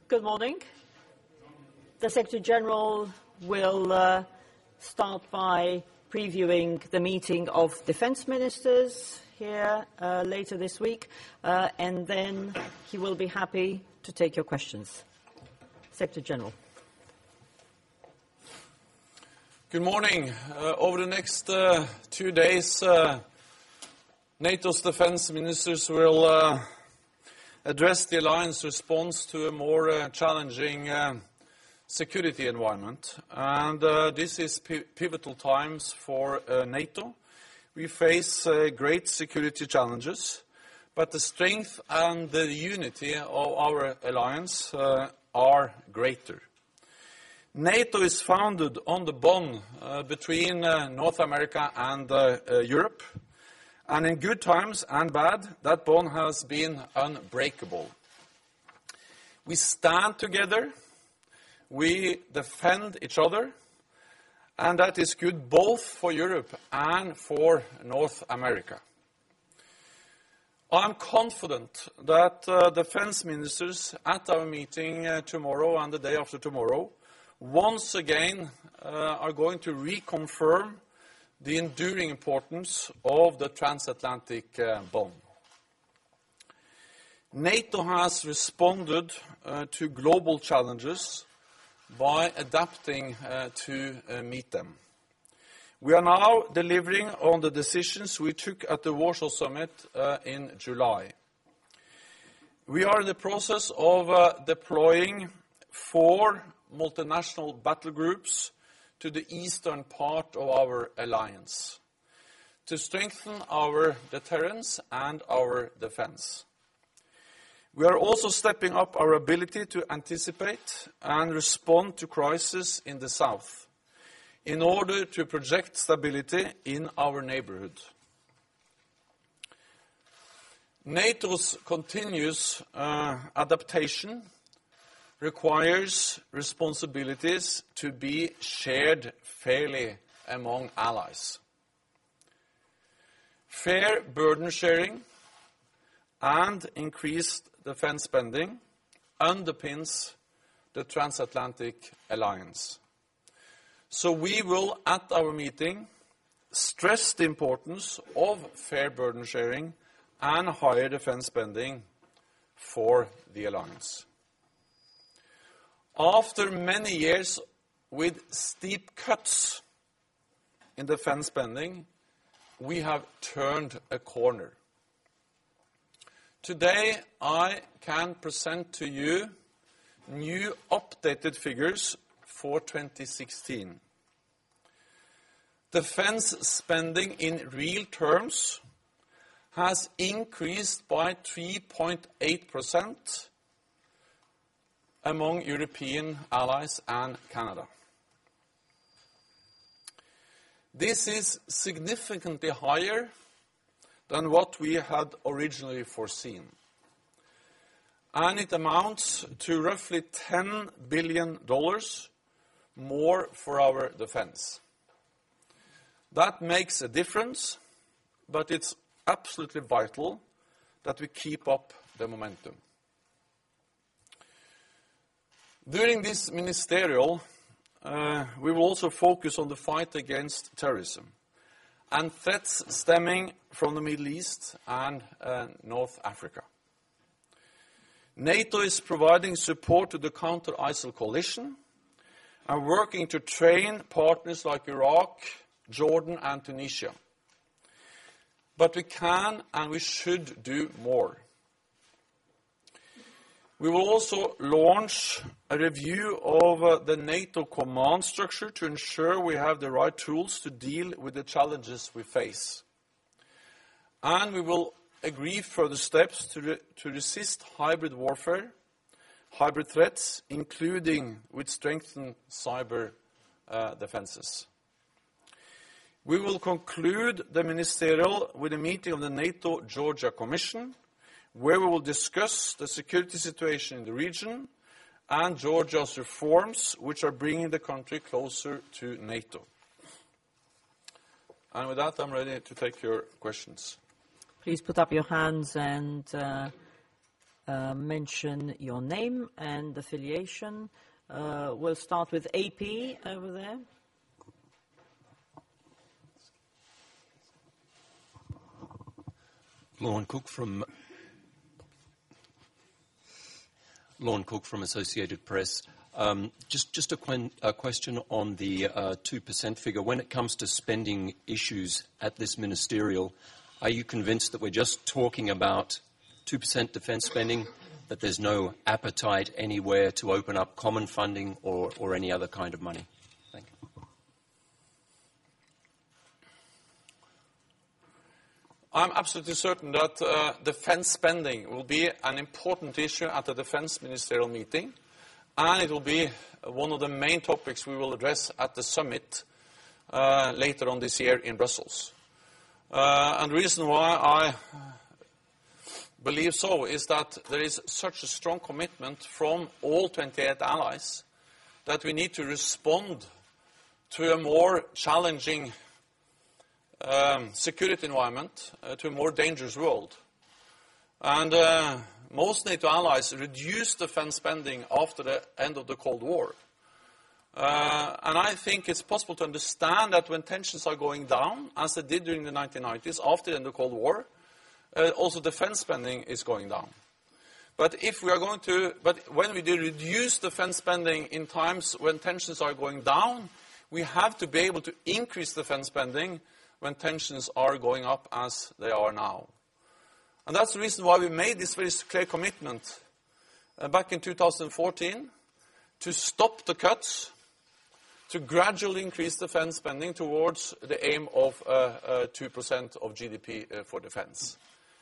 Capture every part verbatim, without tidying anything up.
Good morning. The Secretary General will uh, start by previewing the meeting of defence ministers here uh, later this week, uh, and then he will be happy to take your questions. Secretary General. Good morning. Uh, over the next uh, two days, uh, NATO's defence ministers will uh, address the alliance response to a more uh, challenging uh, security environment. And uh, this is p- pivotal times for uh, NATO. We face uh, great security challenges, but the strength and the unity of our alliance uh, are greater. NATO is founded on the bond uh, between uh, North America and uh, uh, Europe. And in good times and bad, that bond has been unbreakable. We stand together, we defend each other, and that is good both for Europe and for North America. I'm confident that uh, defense ministers at our meeting uh, tomorrow and the day after tomorrow once again uh, are going to reconfirm the enduring importance of the transatlantic uh, bond. NATO has responded uh, to global challenges by adapting uh, to uh, meet them. We are now delivering on the decisions we took at the Warsaw Summit uh, in July. We are in the process of uh, deploying four multinational battle groups to the eastern part of our alliance to strengthen our deterrence and our defense. We are also stepping up our ability to anticipate and respond to crises in the south in order to project stability in our neighborhood. NATO's continuous uh, adaptation requires responsibilities to be shared fairly among allies. Fair burden sharing and increased defense spending underpins the transatlantic alliance. So we will, at our meeting, stress the importance of fair burden sharing and higher defense spending for the alliance. After many years with steep cuts in defense spending, we have turned a corner. Today, I can present to you new updated figures for twenty sixteen. Defense spending in real terms has increased by three point eight percent among European allies and Canada. This is significantly higher than what we had originally foreseen. And it amounts to roughly ten billion dollars more for our defense. That makes a difference, but it's absolutely vital that we keep up the momentum. During this ministerial, uh, we will also focus on the fight against terrorism and threats stemming from the Middle East and uh, North Africa. NATO is providing support to the counter-ISIL coalition and working to train partners like Iraq, Jordan and Tunisia. But we can and we should do more. We will also launch a review of uh, the NATO command structure to ensure we have the right tools to deal with the challenges we face. And we will agree further steps to, re- to resist hybrid warfare, hybrid threats, including with strengthened cyber uh, defenses. We will conclude the ministerial with a meeting of the NATO Georgia Commission, where we will discuss the security situation in the region and Georgia's reforms, which are bringing the country closer to NATO. And with that, I'm ready to take your questions. Please put up your hands and uh, uh, mention your name and affiliation. Uh, we'll start with A P over there. Lorne Cook from Lorne Cook from Associated Press. Um, just just a, quen, a question on the uh, two percent figure. When it comes to spending issues at this ministerial, are you convinced that we're just talking about two percent defence spending, that there's no appetite anywhere to open up common funding or, or any other kind of money? Thank you. I'm absolutely certain that uh, defence spending will be an important issue at the defence ministerial meeting, and it will be one of the main topics we will address at the summit uh, later on this year in Brussels. Uh, and the reason why I believe so is that there is such a strong commitment from all twenty-eight allies that we need to respond to a more challenging Um, security environment, uh, to a more dangerous world. And uh, most NATO allies reduced defense spending after the end of the Cold War. Uh, and I think it's possible to understand that when tensions are going down, as they did during the nineteen nineties, after the end of the Cold War, uh, also defense spending is going down. But if we are going to, but when we do reduce defense spending in times when tensions are going down, we have to be able to increase defense spending when tensions are going up as they are now. And that's the reason why we made this very clear commitment uh, back in two thousand fourteen to stop the cuts, to gradually increase defense spending towards the aim of uh, uh, two percent of G D P uh, for defense.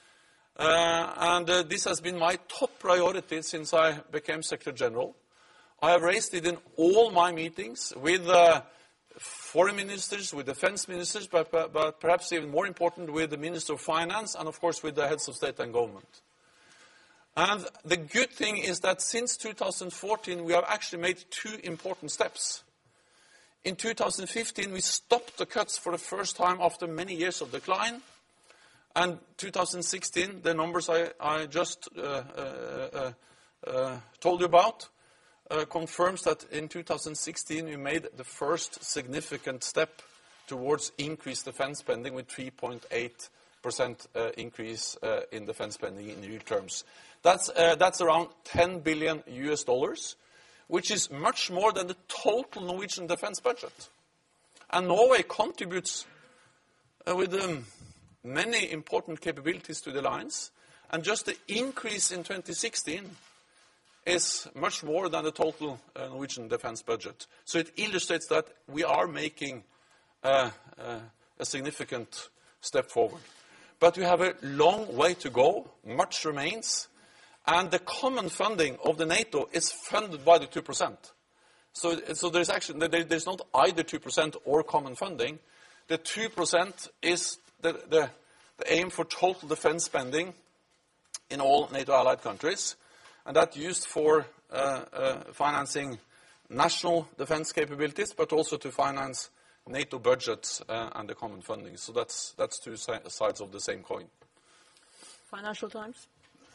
Uh, and uh, this has been my top priority since I became Secretary General. I have raised it in all my meetings with uh, foreign ministers, with defense ministers, but, but, but perhaps even more important, with the Minister of Finance and, of course, with the heads of state and government. And the good thing is that since two thousand fourteen, we have actually made two important steps. In two thousand fifteen, we stopped the cuts for the first time after many years of decline. And two thousand sixteen, the numbers I, I just uh, uh, uh, uh, told you about, Uh, confirms that in two thousand sixteen we made the first significant step towards increased defense spending with three point eight percent uh, increase uh, in defense spending in real terms. That's, uh, that's around ten billion U S dollars, which is much more than the total Norwegian defense budget. And Norway contributes uh, with um, many important capabilities to the alliance, and just the increase in twenty sixteen is much more than the total uh, Norwegian defense budget. So it illustrates that we are making uh, uh, a significant step forward. But we have a long way to go. Much remains. And the common funding of the NATO is funded by the two percent. So, so there's actually, there, there's not either two percent or common funding. The two percent is the, the, the aim for total defense spending in all NATO allied countries. And that's used for uh, uh, financing national defense capabilities, but also to finance NATO budgets uh, and the common funding. So that's, that's two si sides of the same coin. Financial Times.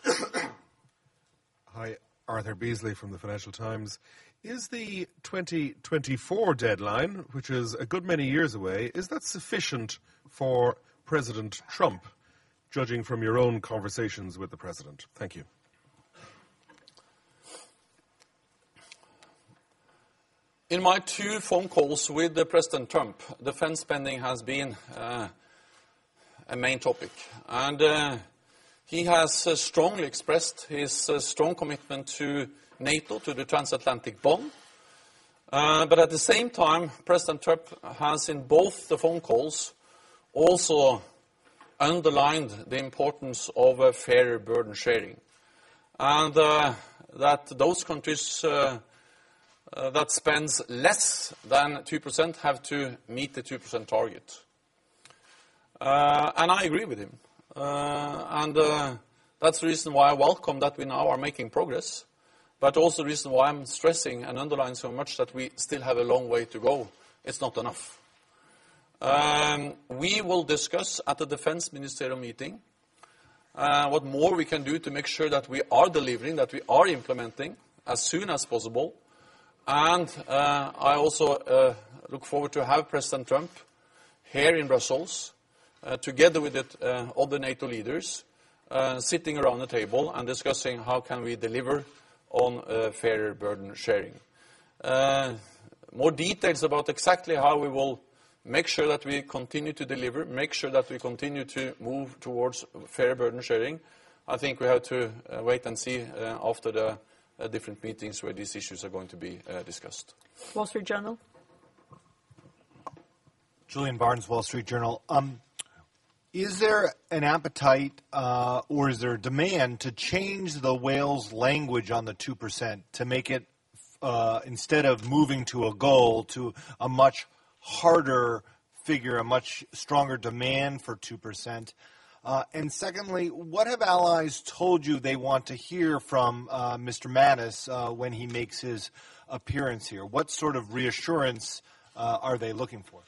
Hi, Arthur Beasley from the Financial Times. Is the twenty twenty-four deadline, which is a good many years away, is that sufficient for President Trump, judging from your own conversations with the President? Thank you. In my two phone calls with the President Trump, defense spending has been uh, a main topic. And uh, he has uh, strongly expressed his uh, strong commitment to NATO, to the transatlantic bond. Uh, but at the same time, President Trump has in both the phone calls also underlined the importance of a fairer burden sharing. And uh, that those countries uh, uh, that spends less than two percent have to meet the two percent target. Uh, and I agree with him. Uh, and uh, that's the reason why I welcome that we now are making progress, but also the reason why I'm stressing and underlining so much that we still have a long way to go. It's not enough. Um, we will discuss at the defense ministerial meeting uh, what more we can do to make sure that we are delivering, that we are implementing as soon as possible. And uh, I also uh, look forward to have President Trump here in Brussels, uh, together with it, uh, other NATO leaders, uh, sitting around the table and discussing how can we deliver on uh, fairer burden sharing. Uh, more details about exactly how we will make sure that we continue to deliver, make sure that we continue to move towards fair burden sharing. I think we have to uh, wait and see uh, after the uh, different meetings where these issues are going to be uh, discussed. Wall Street Journal. Julian Barnes, Wall Street Journal. Um, is there an appetite uh, or is there a demand to change the Wales language on the two percent to make it, uh, instead of moving to a goal, to a much harder figure, a much stronger demand for two percent? Uh, and secondly, what have allies told you they want to hear from uh, Mister Mattis uh, when he makes his appearance here? What sort of reassurance uh, are they looking for?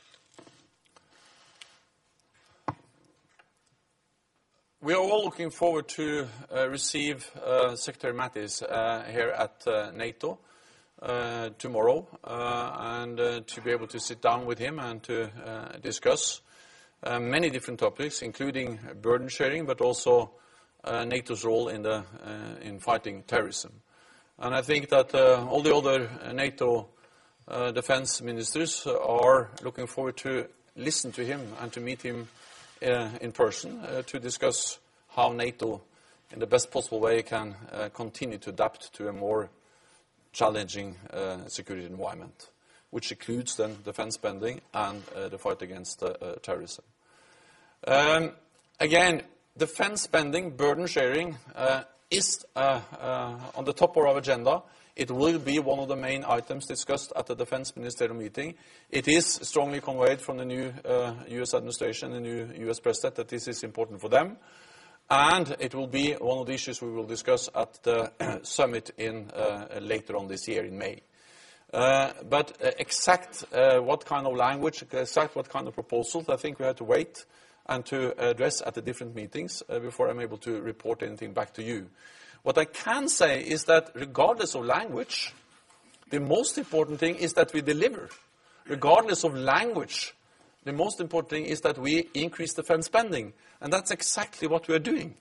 We are all looking forward to uh, receive uh, Secretary Mattis uh, here at uh, NATO uh, tomorrow, uh, and uh, to be able to sit down with him and to uh, discuss uh, many different topics, including burden sharing, but also uh, NATO's role in the uh, in fighting terrorism. And I think that uh, all the other uh, NATO uh, defense ministers are looking forward to listen to him and to meet him Uh, in person uh, to discuss how NATO, in the best possible way, can uh, continue to adapt to a more challenging uh, security environment, which includes then defense spending and uh, the fight against uh, uh, terrorism. Um, again, defense spending, burden sharing, uh, is uh, uh, on the top of our agenda. It will be one of the main items discussed at the Defense Ministerial meeting. It is strongly conveyed from the new uh, U S administration, the new U S President, that this is important for them. And it will be one of the issues we will discuss at the summit in, uh, later on this year in May. Uh, but uh, exact uh, what kind of language, exact what kind of proposals, I think we have to wait and to address at the different meetings uh, before I'm able to report anything back to you. What I can say is that regardless of language, the most important thing is that we deliver. Regardless of language, the most important thing is that we increase defense spending. And that's exactly what we are doing.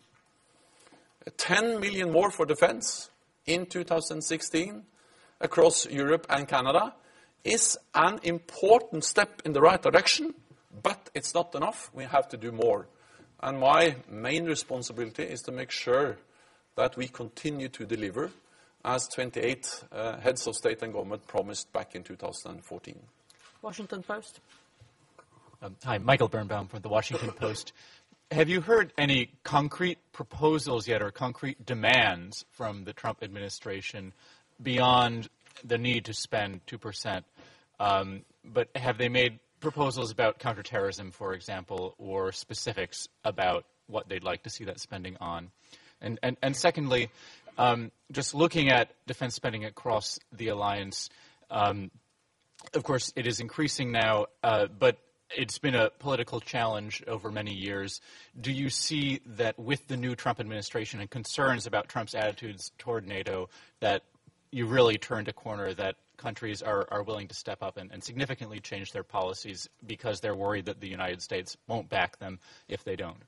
ten million more for defense in two thousand sixteen across Europe and Canada is an important step in the right direction, but it's not enough. We have to do more. And my main responsibility is to make sure that we continue to deliver, as twenty-eight uh, heads of state and government promised back in two thousand fourteen. Washington Post. Um, hi, Michael Birnbaum from the Washington Post. Have you heard any concrete proposals yet or concrete demands from the Trump administration beyond the need to spend two percent? Um, but have they made proposals about counterterrorism, for example, or specifics about what they'd like to see that spending on? And, and, and secondly, um, just looking at defense spending across the alliance, um, of course, it is increasing now, uh, but it's been a political challenge over many years. Do you see that with the new Trump administration and concerns about Trump's attitudes toward NATO, that you really turned a corner, that countries are, are willing to step up and, and significantly change their policies because they're worried that the United States won't back them if they don't?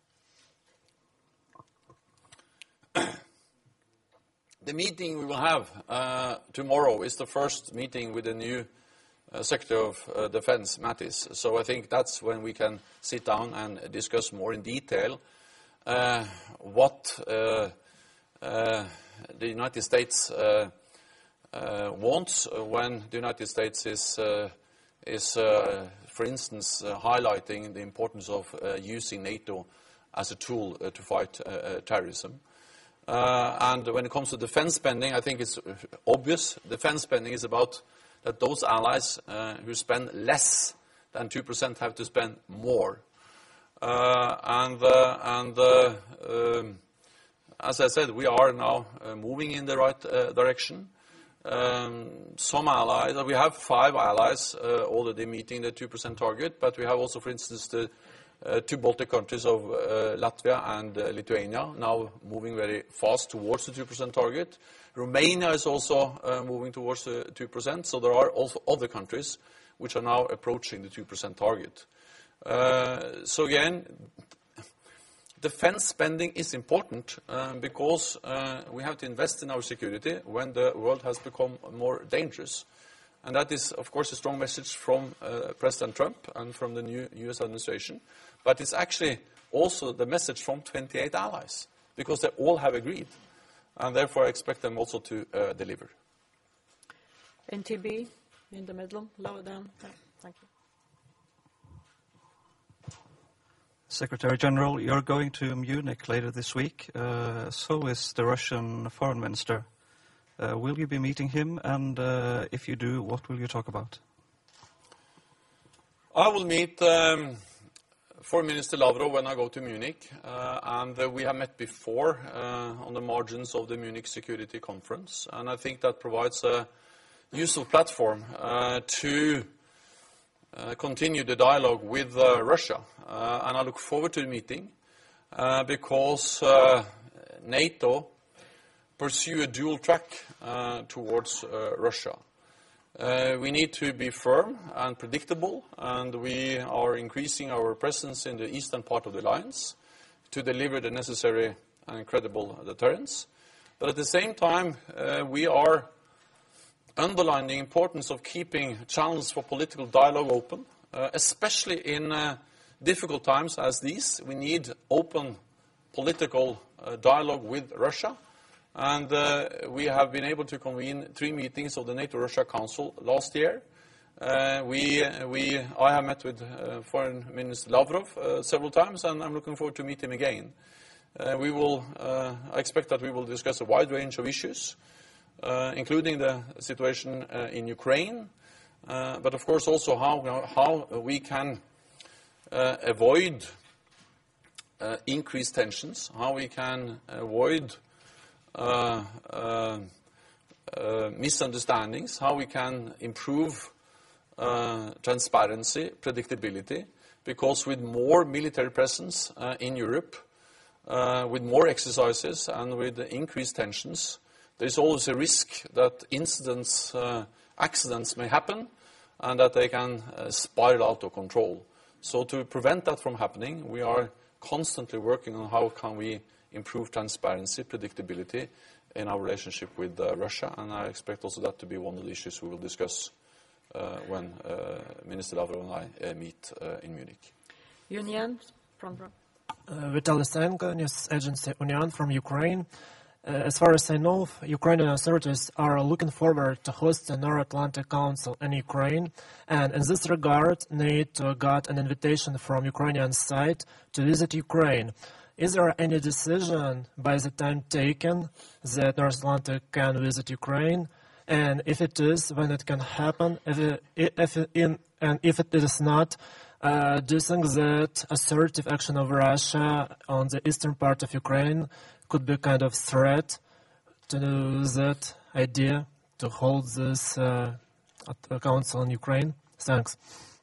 The meeting we will have uh, tomorrow is the first meeting with the new uh, Secretary of uh, Defense, Mattis. So I think that's when we can sit down and discuss more in detail uh, what uh, uh, the United States uh, uh, wants when the United States is, uh, is uh, for instance, uh, highlighting the importance of uh, using NATO as a tool uh, to fight uh, uh, terrorism. Uh, and when it comes to defense spending, I think it's obvious. Defense spending is about that those allies uh, who spend less than two percent have to spend more. Uh, and uh, and uh, um, as I said, we are now uh, moving in the right uh, direction. Um, some allies, we have five allies uh, already meeting the two percent target, but we have also, for instance, the uh, two Baltic countries of uh, Latvia and uh, Lithuania, now moving very fast towards the two percent target. Romania is also uh, moving towards the two percent, so there are also other countries which are now approaching the two percent target. Uh, so again, defense spending is important uh, because uh, we have to invest in our security when the world has become more dangerous. And that is, of course, a strong message from uh, President Trump and from the new U S administration. But it's actually also the message from twenty-eight allies, because they all have agreed. And therefore, I expect them also to uh, deliver. N T B, in the middle, lower down. Thank you. Secretary General, you're going to Munich later this week. Uh, so is the Russian foreign minister. Uh, will you be meeting him? And uh, if you do, what will you talk about? I will meet um, Foreign Minister Lavrov when I go to Munich. Uh, and uh, we have met before uh, on the margins of the Munich Security Conference. And I think that provides a useful platform uh, to uh, continue the dialogue with uh, Russia. Uh, and I look forward to the meeting uh, because uh, NATO pursue a dual track uh, towards uh, Russia. Uh, we need to be firm and predictable, and we are increasing our presence in the eastern part of the alliance to deliver the necessary and credible deterrence. But at the same time, uh, we are underlining the importance of keeping channels for political dialogue open, uh, especially in uh, difficult times as these. We need open political uh, dialogue with Russia. And uh, we have been able to convene three meetings of the NATO-Russia Council last year. Uh, we, we, I have met with uh, Foreign Minister Lavrov uh, several times, and I'm looking forward to meet him again. Uh, we will, uh, I expect that we will discuss a wide range of issues, uh, including the situation uh, in Ukraine, uh, but of course also how, how we can uh, avoid uh, increased tensions, how we can avoid Uh, uh, uh, misunderstandings, how we can improve uh, transparency, predictability, because with more military presence uh, in Europe, uh, with more exercises and with increased tensions, there is always a risk that incidents, uh, accidents may happen and that they can uh, spiral out of control. So to prevent that from happening, we are constantly working on how can we improve transparency, predictability in our relationship with uh, Russia, and I expect also that to be one of the issues we will discuss uh, when uh, Minister Lavrov and I uh, meet uh, in Munich. Union, front row. Uh, Vitaly Senko, news agency Union from Ukraine. Uh, as far as I know, Ukrainian authorities are looking forward to host the North Atlantic Council in Ukraine, and in this regard, NATO got an invitation from Ukrainian side to visit Ukraine. Is there any decision by the time taken that North Atlantic can visit Ukraine? And if it is, when it can happen? If it, if it in, and if it is not, uh, do you think that assertive action of Russia on the eastern part of Ukraine could be a kind of threat to that idea to hold this uh, council in Ukraine? Thanks.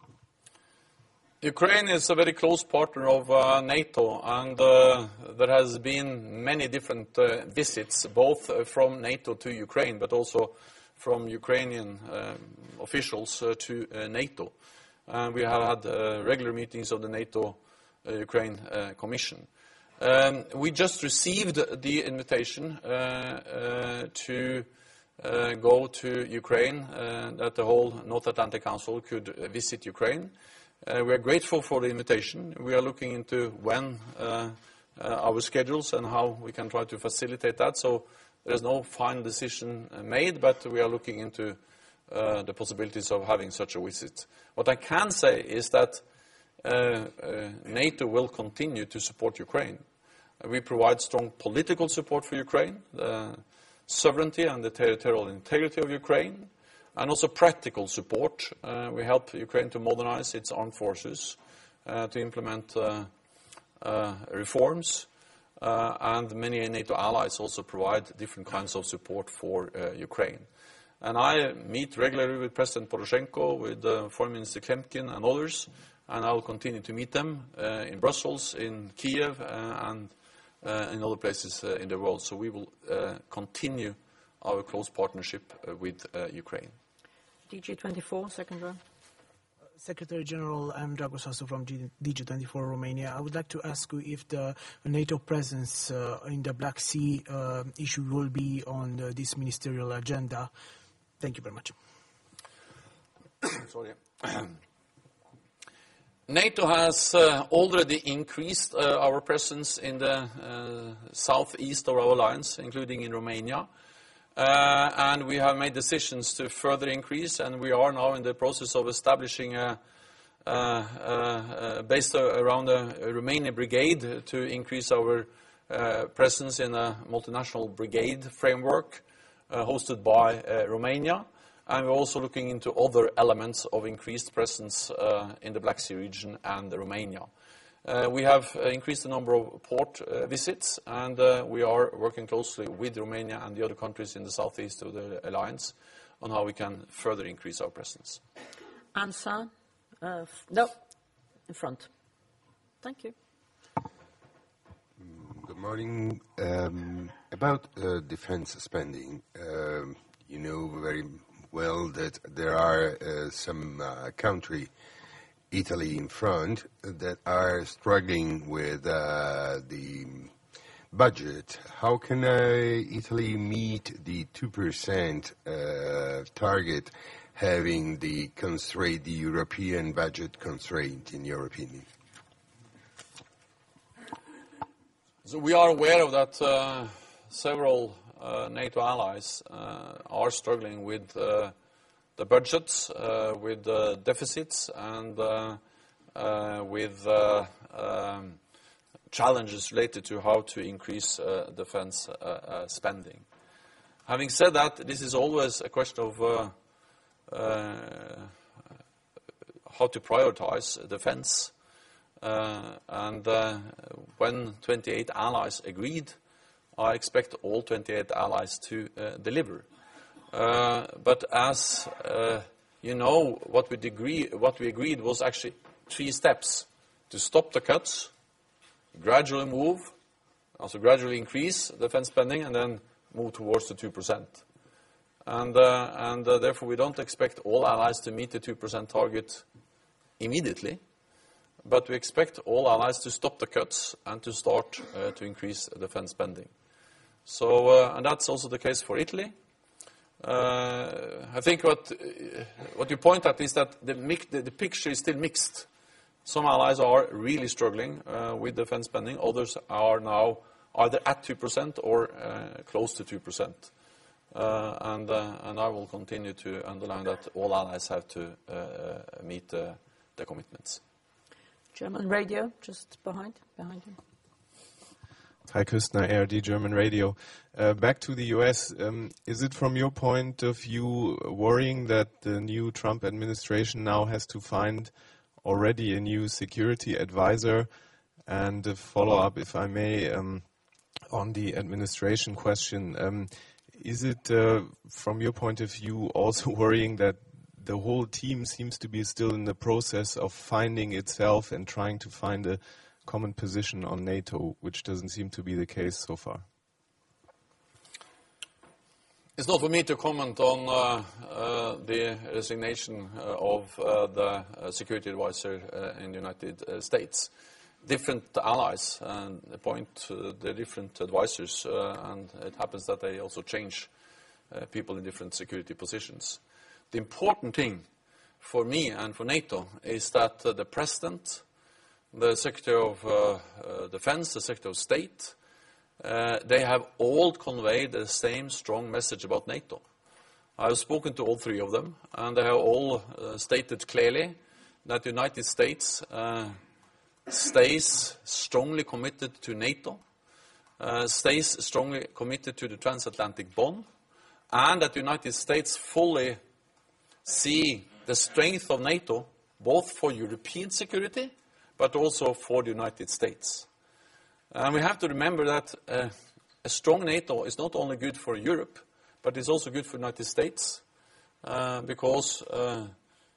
Ukraine is a very close partner of uh, NATO, and uh, there has been many different uh, visits, both uh, from NATO to Ukraine, but also from Ukrainian uh, officials uh, to uh, NATO. Uh, we have had uh, regular meetings of the NATO-Ukraine uh, Commission. Um, we just received the invitation uh, uh, to uh, go to Ukraine, uh, that the whole North Atlantic Council could uh, visit Ukraine. Uh, we are grateful for the invitation. We are looking into when uh, uh, our schedules and how we can try to facilitate that. So there is no final decision uh, made, but we are looking into uh, the possibilities of having such a visit. What I can say is that uh, uh, NATO will continue to support Ukraine. Uh, we provide strong political support for Ukraine, the sovereignty and the territorial integrity of Ukraine, and also practical support. Uh, we help Ukraine to modernize its armed forces, uh, to implement uh, uh, reforms, uh, and many NATO allies also provide different kinds of support for uh, Ukraine. And I meet regularly with President Poroshenko, with uh, Foreign Minister Klemkin and others, and I will continue to meet them uh, in Brussels, in Kiev, uh, and uh, in other places uh, in the world. So we will uh, continue our close partnership uh, with uh, Ukraine. D G twenty-four, second row. Secretary General, I'm Dragos Hasu from D G twenty-four Romania. I would like to ask you if the NATO presence uh, in the Black Sea uh, issue will be on uh, this ministerial agenda. Thank you very much. Sorry. NATO has uh, already increased uh, our presence in the uh, southeast of our alliance, including in Romania. Uh, and we have made decisions to further increase, and we are now in the process of establishing a, uh, uh, uh, based around a, a Romanian brigade to increase our uh, presence in a multinational brigade framework uh, hosted by uh, Romania. And we're also looking into other elements of increased presence uh, in the Black Sea region and Romania. Uh, we have uh, increased the number of port uh, visits, and uh, we are working closely with Romania and the other countries in the southeast of the alliance on how we can further increase our presence. Answer? Uh, f- no, in front. Thank you. Good morning. Um, about uh, defense spending, um, you know very well that there are uh, some uh, country, Italy in front, that are struggling with uh, the budget. How can uh, Italy meet the two percent uh, target, having the constraint, the European budget constraint, in your opinion? So we are aware of that uh, several uh, NATO allies uh, are struggling with uh, the budgets, uh, with uh, deficits, and uh, uh, with uh, um, challenges related to how to increase uh, defense uh, uh, spending. Having said that, this is always a question of uh, uh, how to prioritize defense. Uh, and uh, when twenty-eight allies agreed, I expect all twenty-eight allies to uh, deliver. Uh, but as uh, you know, what we, degree, what we agreed was actually three steps: to stop the cuts, gradually move, also gradually increase defense spending, and then move towards the two percent. And, uh, and uh, therefore we don't expect all allies to meet the two percent target immediately, but we expect all allies to stop the cuts and to start uh, to increase defense spending. So, uh, and that's also the case for Italy. Uh, I think what uh, what you point at is that the, mic- the, the picture is still mixed. Some allies are really struggling uh, with defense spending. Others are now either at two percent or uh, close to two percent. Uh, and, uh, and I will continue to underline that all allies have to uh, meet uh, the commitments. German radio, just behind, behind you. Kai Küstner, A R D German Radio. Uh, back to the U S, um, is it from your point of view worrying that the new Trump administration now has to find already a new security advisor? And a follow-up, if I may, um, on the administration question, um, is it uh, from your point of view also worrying that the whole team seems to be still in the process of finding itself and trying to find a common position on NATO, which doesn't seem to be the case so far? It's not for me to comment on uh, uh, the resignation uh, of uh, the uh, security advisor uh, in the United uh, States. Different allies and appoint uh, the different advisors, uh, and it happens that they also change uh, people in different security positions. The important thing for me and for NATO is that uh, the President, the Secretary of uh, uh, Defense, the Secretary of State, uh, they have all conveyed the same strong message about NATO. I have spoken to all three of them, and they have all uh, stated clearly that the United States uh, stays strongly committed to NATO, uh, stays strongly committed to the transatlantic bond, and that the United States fully see the strength of NATO both for European security but also for the United States. And we have to remember that uh, a strong NATO is not only good for Europe, but it's also good for the United States uh, because uh,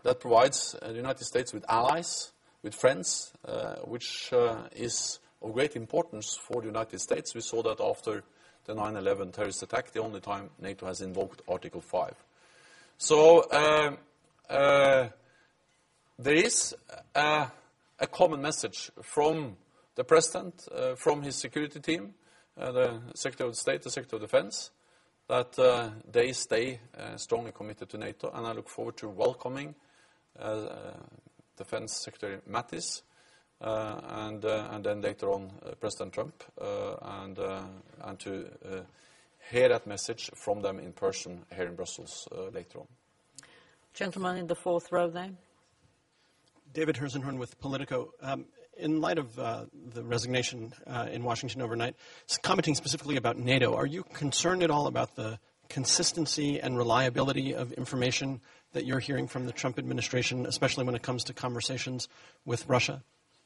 that provides uh, the United States with allies, with friends, uh, which uh, is of great importance for the United States. We saw that after the nine eleven terrorist attack, the only time NATO has invoked Article five. So uh, uh, there is a, a common message from the President, uh, from his security team, uh, the Secretary of State, the Secretary of Defense, that uh, they stay uh, strongly committed to NATO, and I look forward to welcoming uh, uh, Defense Secretary Mattis, uh, and, uh, and then later on uh, President Trump, uh, and, uh, and to uh, hear that message from them in person here in Brussels uh, later on. Gentleman in the fourth row there. David Herzenhorn with Politico. Um, in light of uh, the resignation uh, in Washington overnight, commenting specifically about NATO, are you concerned at all about the consistency and reliability of information that you're hearing from the Trump administration, especially when it comes to conversations with Russia?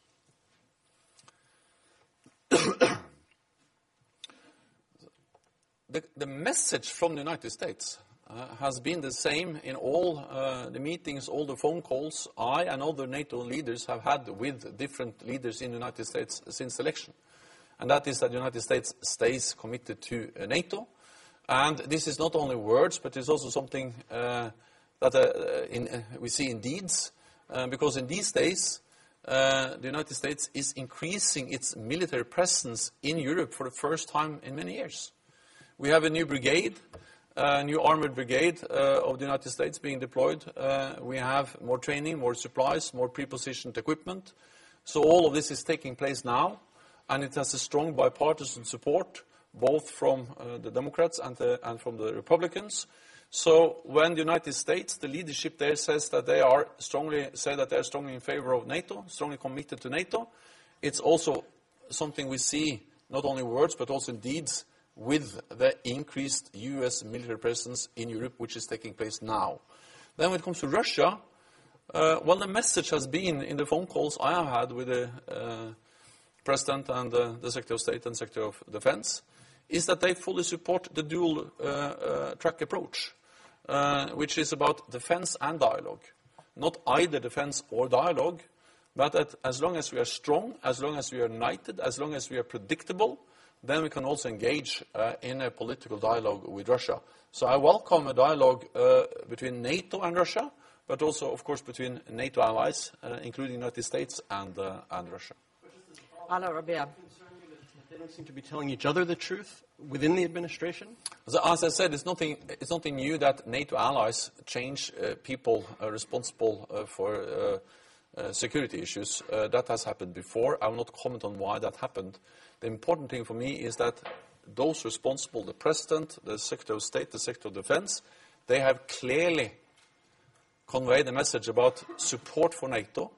the, the message from the United States uh, has been the same in all uh, the meetings, all the phone calls I and other NATO leaders have had with different leaders in the United States since the election. And that is that the United States stays committed to uh, NATO. And this is not only words, but it's also something uh, that uh, in, uh, we see in deeds, uh, because in these days, uh, the United States is increasing its military presence in Europe for the first time in many years. We have a new brigade, a new armored brigade uh, of the United States being deployed. Uh, we have more training, more supplies, more pre-positioned equipment. So all of this is taking place now, and it has a strong bipartisan support, both from uh, the Democrats and, the, and from the Republicans. So when the United States, the leadership there says that they are strongly, say that they are strongly in favor of NATO, strongly committed to NATO, it's also something we see, not only words, but also in deeds, with the increased U S military presence in Europe, which is taking place now. Then when it comes to Russia, uh, well, the message has been in the phone calls I have had with the uh, President and uh, the Secretary of State and Secretary of Defense, is that they fully support the dual uh, uh, track approach, uh, which is about defense and dialogue. Not either defense or dialogue, but that as long as we are strong, as long as we are united, as long as we are predictable, then we can also engage uh, in a political dialogue with Russia. So I welcome a dialogue uh, between NATO and Russia, but also, of course, between NATO allies, uh, including the United States and, uh, and Russia. Ala Rabia. They don't seem to be telling each other the truth within the administration? As, as I said, it's nothing, it's nothing new that NATO allies change uh, people uh, responsible uh, for uh, uh, security issues. Uh, that has happened before. I will not comment on why that happened. The important thing for me is that those responsible, the President, the Secretary of State, the Secretary of Defense, they have clearly conveyed a message about support for NATO,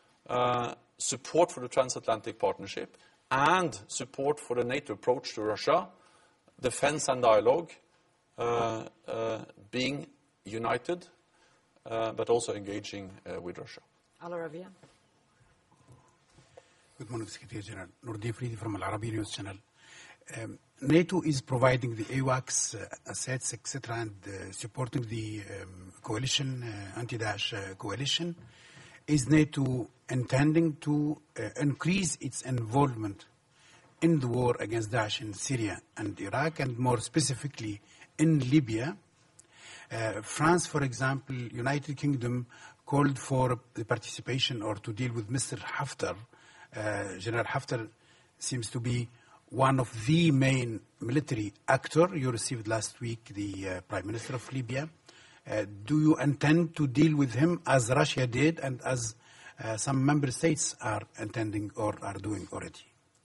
uh, support for the transatlantic partnership, and support for the NATO approach to Russia, defense and dialogue, uh, uh, being united, uh, but also engaging uh, with Russia. Ala Rabia. Good morning, Secretary General. Nordin Fridi from Al Arabiya News Channel. Um, NATO is providing the AWACS uh, assets, et cetera, and uh, supporting the um, coalition, uh, anti-Daesh uh, coalition. Is NATO intending to uh, increase its involvement in the war against Daesh in Syria and Iraq, and more specifically in Libya? Uh, France, for example, United Kingdom called for the participation or to deal with Mister Haftar. Uh, General Haftar seems to be one of the main military actors. You received last week the uh, Prime Minister of Libya. Uh, do you intend to deal with him as Russia did and as uh, some member states are intending or are doing already?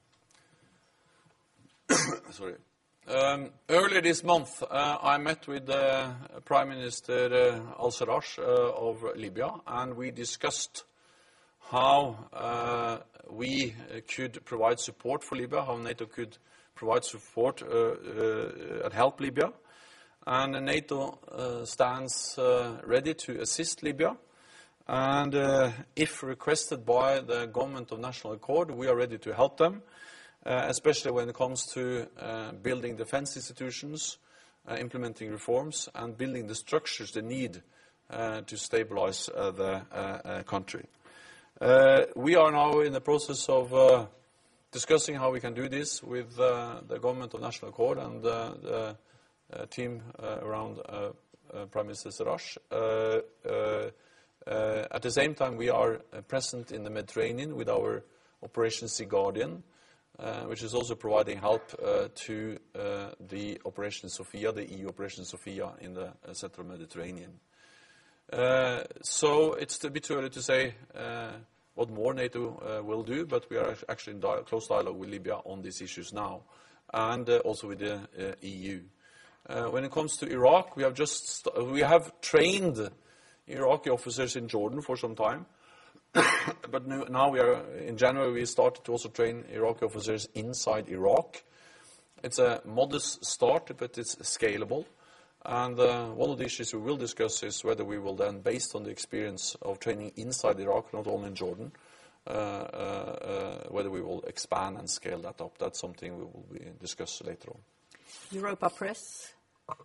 Sorry. Um, earlier this month, uh, I met with uh, Prime Minister uh, al-Sarraj uh, of Libya, and we discussed how uh, we uh, could provide support for Libya, how NATO could provide support uh, uh, and help Libya. And uh, NATO uh, stands uh, ready to assist Libya. And uh, if requested by the Government of National Accord, we are ready to help them, uh, especially when it comes to uh, building defense institutions, uh, implementing reforms, and building the structures they need uh, to stabilize uh, the uh, uh, country. Uh, we are now in the process of uh, discussing how we can do this with uh, the Government of National Accord and uh, the uh, team uh, around uh, uh, Prime Minister Sarraj. Uh, uh, uh, at the same time, we are uh, present in the Mediterranean with our Operation Sea Guardian, uh, which is also providing help uh, to uh, the Operation Sophia, the E U Operation Sophia in the uh, Central Mediterranean. Uh, so it's a bit too early to say uh, what more NATO uh, will do, but we are actually in di close dialogue with Libya on these issues now, and uh, also with the uh, E U. Uh, when it comes to Iraq, we have just we have trained Iraqi officers in Jordan for some time, but now we are in January we started to also train Iraqi officers inside Iraq. It's a modest start, but it's scalable. And uh, one of the issues we will discuss is whether we will then, based on the experience of training inside Iraq, not only in Jordan, uh, uh, uh, whether we will expand and scale that up. That's something we will be discuss later on. Europa Press.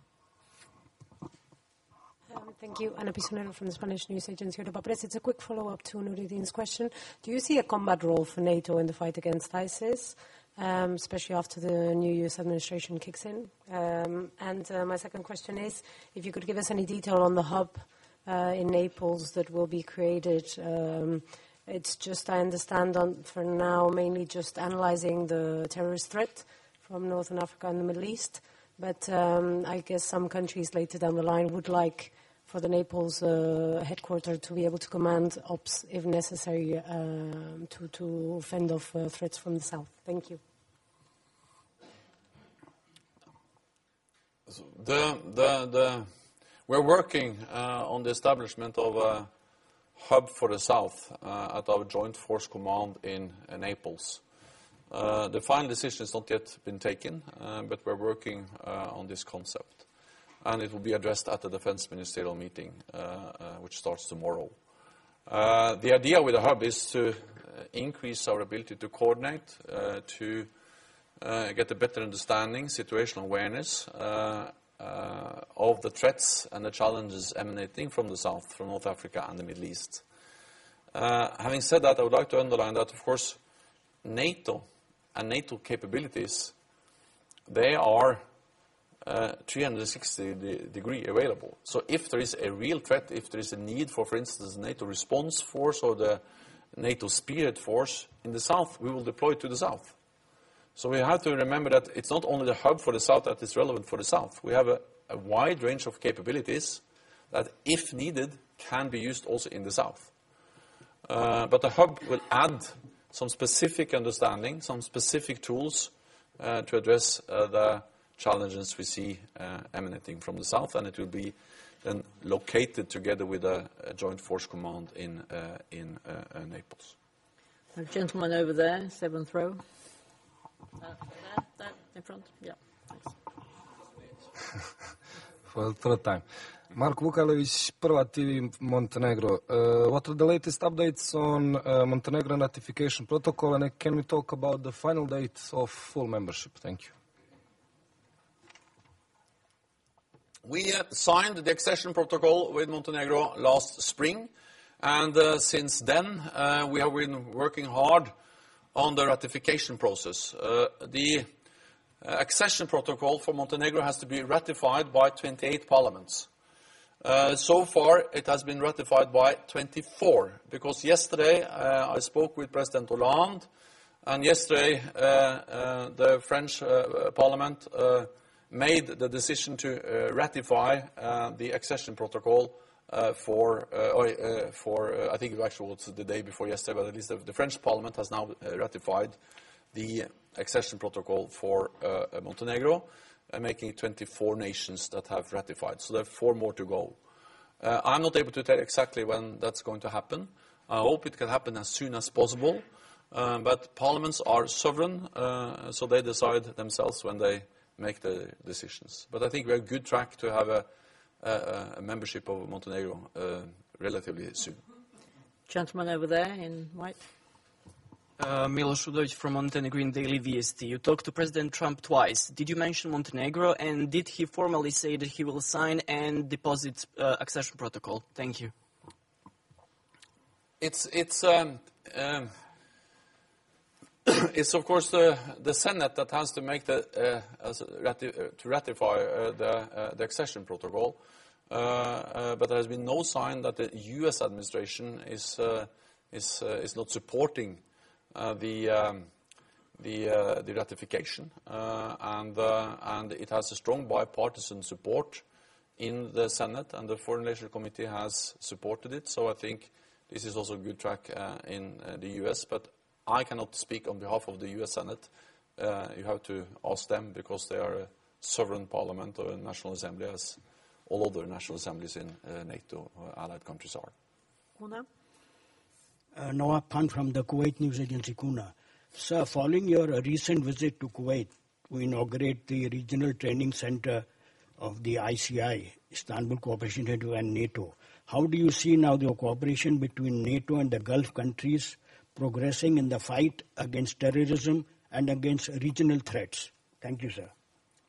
Um, thank you. Ana Pisonero from the Spanish news agency Europa Press. It's a quick follow-up to Nuruddin's question. Do you see a combat role for NATO in the fight against ISIS? Um, especially after the new U S administration kicks in. Um, and uh, my second question is, if you could give us any detail on the hub uh, in Naples that will be created. Um, it's just, I understand, on, for now, mainly just analyzing the terrorist threat from Northern Africa and the Middle East. But um, I guess some countries later down the line would like for the Naples uh, headquarters to be able to command ops, if necessary, uh, to, to fend off uh, threats from the south. Thank you. The, the, the, we're working uh, on the establishment of a hub for the south uh, at our Joint Force Command in uh, Naples. Uh, the final decision has not yet been taken, uh, but we're working uh, on this concept. And it will be addressed at the Defense Ministerial meeting, uh, uh, which starts tomorrow. Uh, the idea with the hub is to uh, increase our ability to coordinate, uh, to uh, get a better understanding, situational awareness uh, uh, of the threats and the challenges emanating from the south, from North Africa and the Middle East. Uh, having said that, I would like to underline that, of course, NATO and NATO capabilities, they are uh, three hundred sixty degree available. So if there is a real threat, if there is a need for, for instance, the NATO response force or the NATO Spirit force in the south, we will deploy it to the south. So we have to remember that it's not only the hub for the south that is relevant for the south. We have a, a wide range of capabilities that, if needed, can be used also in the south. Uh, but the hub will add some specific understanding, some specific tools uh, to address uh, the challenges we see uh, emanating from the south, and it will be then located together with a, a Joint Force Command in, uh, in uh, uh, Naples. A gentleman over there, seventh row. Uh, there, there, in front, yeah. For the third time. Mark Vukalovic, Prva T V, Montenegro. Uh, what are the latest updates on uh, Montenegro ratification protocol, and can we talk about the final date of full membership? Thank you. We uh, signed the accession protocol with Montenegro last spring, and uh, since then uh, we have been working hard on the ratification process. Uh, the uh, accession protocol for Montenegro has to be ratified by twenty-eight parliaments. Uh, so far, it has been ratified by twenty-four, because yesterday uh, I spoke with President Hollande, and yesterday uh, uh, the French uh, Parliament uh, made the decision to uh, ratify uh, the accession protocol uh, for, uh, uh, for uh, I think it actually was the day before yesterday, but at least the, the French Parliament has now uh, ratified the accession protocol for uh, Montenegro, uh, making it twenty-four nations that have ratified. So there are four more to go. Uh, I'm not able to tell exactly when that's going to happen. I hope it can happen as soon as possible. Uh, but parliaments are sovereign, uh, so they decide themselves when they make the decisions. But I think we're on a good track to have a, a, a membership of Montenegro uh, relatively soon. Gentleman over there in white. Uh, Miloš Udović from Montenegrin Daily V S T. You talked to President Trump twice. Did you mention Montenegro, and did he formally say that he will sign and deposit uh, accession protocol? Thank you. It's it's um, um, it's of course the the Senate that has to make the uh, as rati uh, to ratify uh, the uh, the accession protocol, uh, uh, but there has been no sign that the U S administration is uh, is uh, is not supporting uh, the um, the uh, the ratification, uh, and uh, and it has a strong bipartisan support in the Senate, and the Foreign Relations Committee has supported it. So I think this is also a good track uh, in uh, the U S, but I cannot speak on behalf of the U S Senate. Uh, you have to ask them, because they are a sovereign parliament or a national assembly, as all other national assemblies in uh, NATO uh, allied countries are. Kuna? Uh, Noah Pan from the Kuwait News Agency, Kuna. Sir, following your uh, recent visit to Kuwait to inaugurate the Regional Training Center of the I C I, Istanbul Cooperation Center, and NATO, how do you see now the cooperation between NATO and the Gulf countries progressing in the fight against terrorism and against regional threats? Thank you, sir.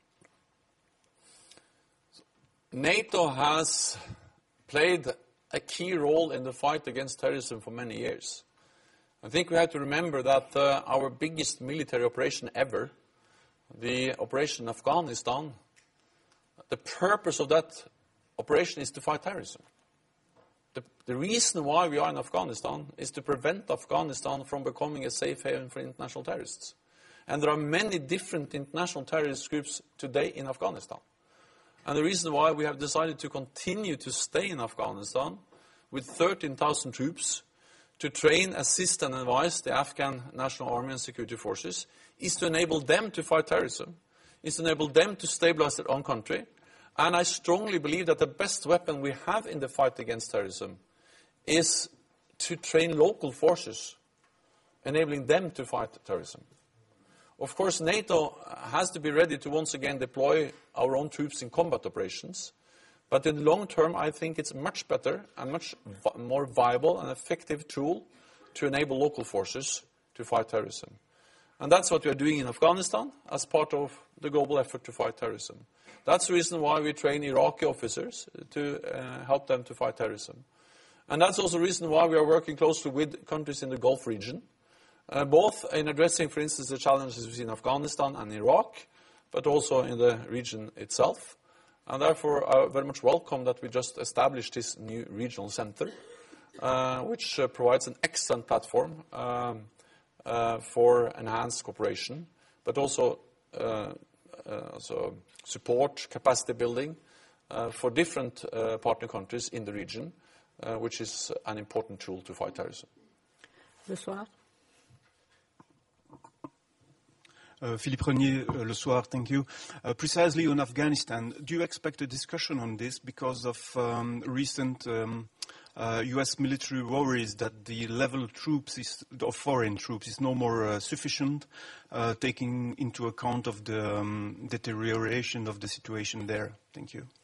NATO has played a key role in the fight against terrorism for many years. I think we have to remember that uh, our biggest military operation ever, the operation in Afghanistan, the purpose of that operation is to fight terrorism. The, the reason why we are in Afghanistan is to prevent Afghanistan from becoming a safe haven for international terrorists. And there are many different international terrorist groups today in Afghanistan. And the reason why we have decided to continue to stay in Afghanistan with thirteen thousand troops to train, assist and advise the Afghan National Army and Security Forces is to enable them to fight terrorism, is to enable them to stabilize their own country. And I strongly believe that the best weapon we have in the fight against terrorism is to train local forces, enabling them to fight terrorism. Of course, NATO has to be ready to once again deploy our own troops in combat operations. But in the long term, I think it's much better and much vi- more viable and effective tool to enable local forces to fight terrorism. And that's what we are doing in Afghanistan as part of the global effort to fight terrorism. That's the reason why we train Iraqi officers to uh, help them to fight terrorism. And that's also the reason why we are working closely with countries in the Gulf region, uh, both in addressing, for instance, the challenges we see in Afghanistan and Iraq, but also in the region itself. And therefore, I very much welcome that we just established this new regional center, uh, which uh, provides an excellent platform um, uh, for enhanced cooperation, but also uh, uh, so support, capacity building uh, for different uh, partner countries in the region, uh, which is an important tool to fight terrorism. Le Soir. Uh, Philippe Renier, uh, Le Soir, thank you. Uh, precisely on Afghanistan, do you expect a discussion on this because of um, recent um, uh, U S military worries that the level of troops is, of foreign troops is no more uh, sufficient, uh, taking into account of the um, deterioration of the situation there? Thank you.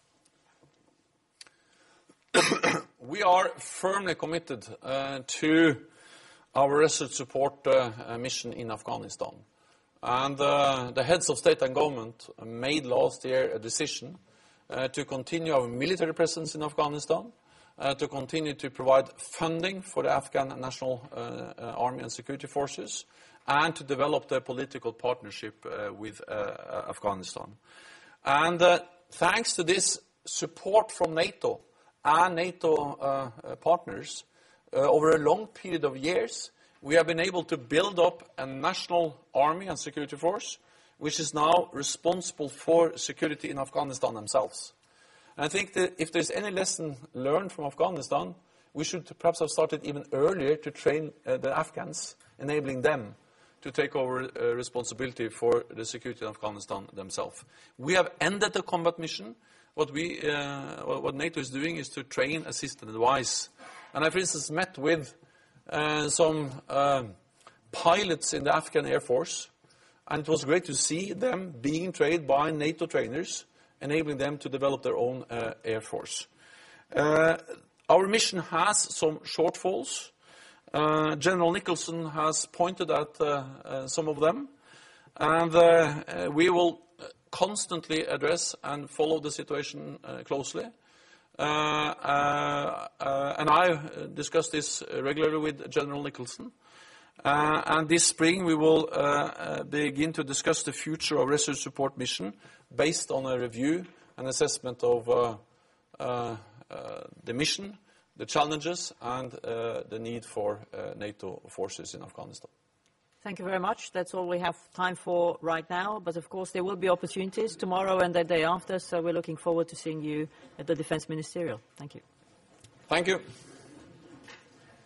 We are firmly committed uh, to our research support uh, uh, mission in Afghanistan. And uh, the heads of state and government made last year a decision uh, to continue our military presence in Afghanistan, uh, to continue to provide funding for the Afghan National uh, uh, Army and Security Forces, and to develop the political partnership uh, with uh, Afghanistan. And uh, thanks to this support from NATO and NATO uh, uh, partners, uh, over a long period of years, we have been able to build up a national army and security force, which is now responsible for security in Afghanistan themselves. And I think that if there's any lesson learned from Afghanistan, we should perhaps have started even earlier to train uh, the Afghans, enabling them to take over uh, responsibility for the security in Afghanistan themselves. We have ended the combat mission. What, we, uh, what NATO is doing is to train, assist, and advise. And I, for instance, met with Uh, some uh, pilots in the Afghan Air Force, and it was great to see them being trained by NATO trainers, enabling them to develop their own uh, Air Force. Uh, our mission has some shortfalls, Uh, General Nicholson has pointed at uh, uh, some of them, and uh, uh, we will constantly address and follow the situation uh, closely. Uh, uh, uh, and I discuss this regularly with General Nicholson. Uh, and this spring we will uh, uh, begin to discuss the future of research support mission based on a review and assessment of uh, uh, uh, the mission, the challenges, and uh, the need for uh, NATO forces in Afghanistan. Thank you very much. That's all we have time for right now. But of course, there will be opportunities tomorrow and the day after. So we're looking forward to seeing you at the Defense Ministerial. Thank you. Thank you.